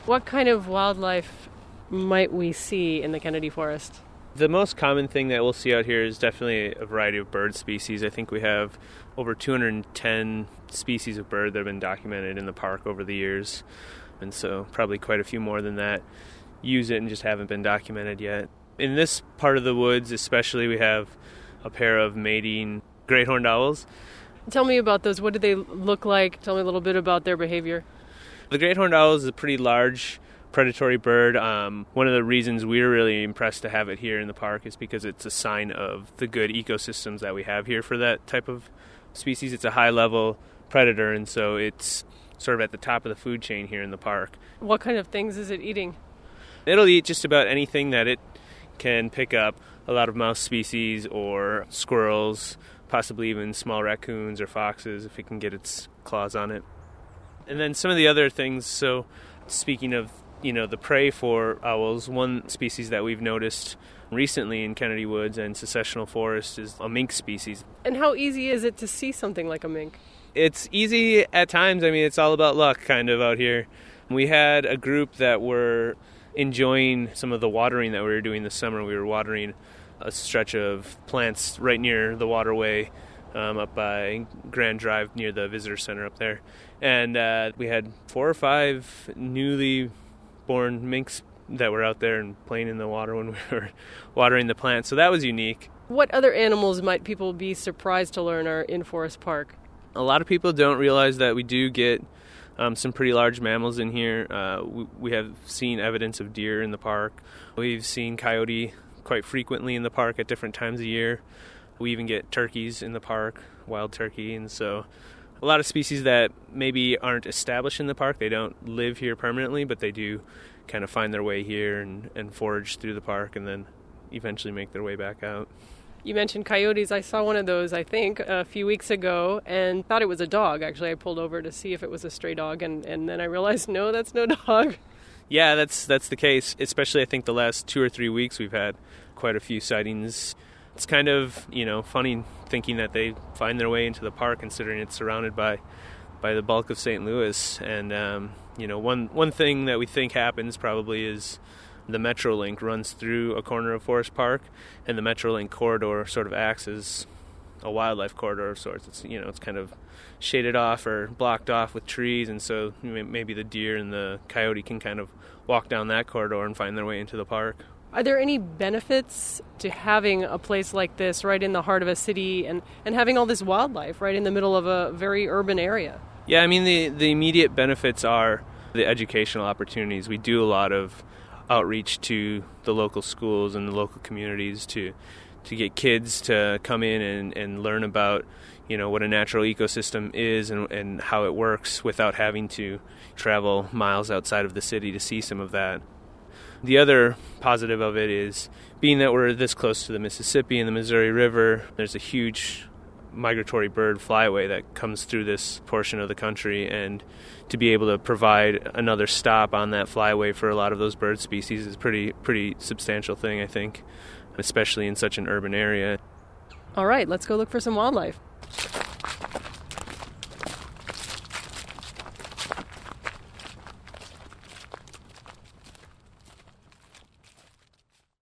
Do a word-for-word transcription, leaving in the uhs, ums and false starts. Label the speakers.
Speaker 1: What kind of wildlife might we see in the Kennedy Forest?
Speaker 2: The most common thing that we'll see out here is definitely a variety of bird species. I think we have over two hundred ten species of bird that have been documented in the park over the years, and so probably quite a few more than that use it and just haven't been documented yet. In this part of the woods especially, we have a pair of mating great horned owls.
Speaker 1: Tell me about those. What do they look like? Tell me a little bit about their behavior.
Speaker 2: The great horned owl is a pretty large predatory bird. Um, one of the reasons we're really impressed to have it here in the park is because it's a sign of the good ecosystems that we have here for that type of species. It's a high-level predator, and so it's sort of at the top of the food chain here in the park.
Speaker 1: What kind of things is it eating?
Speaker 2: It'll eat just about anything that it can pick up. A lot of mouse species or squirrels, possibly even small raccoons or foxes if it can get its claws on it. And then some of the other things, so speaking of, you know, the prey for owls, one species that we've noticed recently in Kennedy Woods and Secessional Forest is a mink species.
Speaker 1: And how easy is it to see something like a mink?
Speaker 2: It's easy at times. I mean, it's all about luck kind of out here. We had a group that were enjoying some of the watering that we were doing this summer. We were watering a stretch of plants right near the waterway um, up by Grand Drive near the visitor center up there. And uh, we had four or five newly born minks that were out there and playing in the water when we were watering the plants. So that was unique.
Speaker 1: What other animals might people be surprised to learn are in Forest Park?
Speaker 2: A lot of people don't realize that we do get um, some pretty large mammals in here. Uh, we, we have seen evidence of deer in the park. We've seen coyote quite frequently in the park at different times of year. We even get turkeys in the park, wild turkey, and so a lot of species that maybe aren't established in the park. They don't live here permanently, but they do kind of find their way here and, and forage through the park and then eventually make their way back out.
Speaker 1: You mentioned coyotes. I saw one of those, I think, a few weeks ago and thought it was a dog. Actually, I pulled over to see if it was a stray dog, and, and then I realized, no, that's no dog.
Speaker 2: Yeah, that's that's the case. Especially, I think, the last two or three weeks we've had quite a few sightings. It's kind of, you know, funny thinking that they find their way into the park, considering it's surrounded by by the bulk of Saint Louis. And, um, you know, one, one thing that we think happens probably is the Metrolink runs through a corner of Forest Park, and the Metrolink corridor sort of acts as a wildlife corridor of sorts. It's, you know, it's kind of shaded off or blocked off with trees, and so maybe the deer and the coyote can kind of walk down that corridor and find their way into the park.
Speaker 1: Are there any benefits to having a place like this right in the heart of a city and, and having all this wildlife right in the middle of a very urban area?
Speaker 2: Yeah, I mean, the, the immediate benefits are the educational opportunities. We do a lot of outreach to the local schools and the local communities to to get kids to come in and, and learn about, you know, what a natural ecosystem is and, and how it works without having to travel miles outside of the city to see some of that. The other positive of it is being that we're this close to the Mississippi and the Missouri River, there's a huge migratory bird flyway that comes through this portion of the country, and to be able to provide another stop on that flyway for a lot of those bird species is a pretty, pretty substantial thing, I think, especially in such an urban area.
Speaker 1: All right, let's go look for some wildlife.